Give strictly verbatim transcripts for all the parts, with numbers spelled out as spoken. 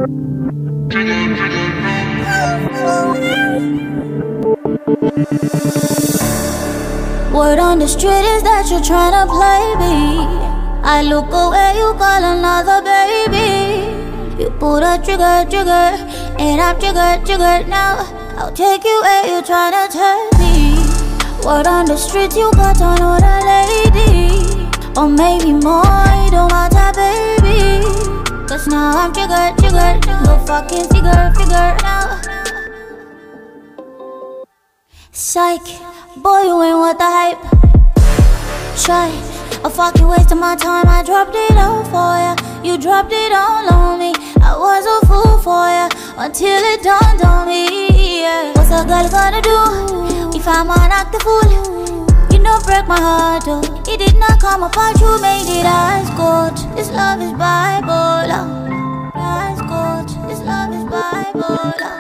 Word on the street is that you're tryna play me. I look away, you call another baby. You pull the trigger, trigger, and I'm triggered, triggered now. I'll take you where you're tryna take me. Word on the street, you got another lady. Or maybe more, you don't want that baby. Cause now I'm triggered, triggered. Go fucking figure, figure now. Psych, boy, you ain't worth the hype. Try, a fucking waste of my time. I dropped it all for ya. You dropped it all on me. I was a fool for ya until it dawned on me. Yeah. What's a girl gonna do if I'm on act the fool? You know, break my heart, oh. It did not come apart, you made it ice cold. This love is bipolar. Ice cold, this love is bipolar.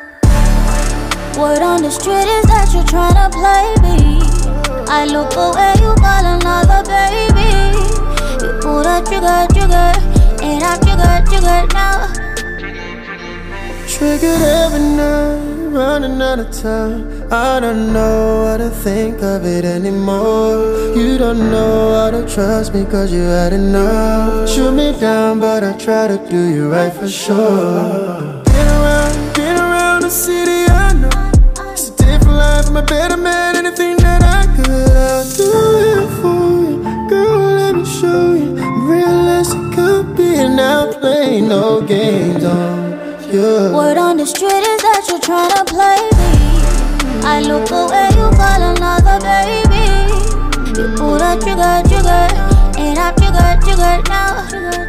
Word on the street is that you're tryna play me. I look away, you call another baby. You pull the trigger, trigger, and I'm triggered, triggered now. Triggered every night, running out of time. I don't know how to think of it anymore. You don't know how to trust me cause you had enough. Shoot me down but I try to do you right for sure. Been around, been around the city, I know. It's a different life, I'm a better man. Anything that I could, I'll do it for you. Girl, let me show you I'm real as it could be. And now play no games on you. Word on the street is that you're tryna play me. I look away, you call another baby. You pull the trigger, trigger, and I'm triggered, triggered now.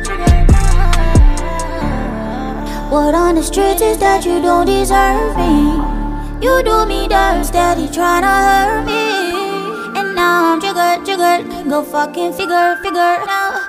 Word on the street is that you don't deserve me. You do me dirt, steady tryna hurt me. And now I'm triggered, triggered. Go fucking figure, figure now.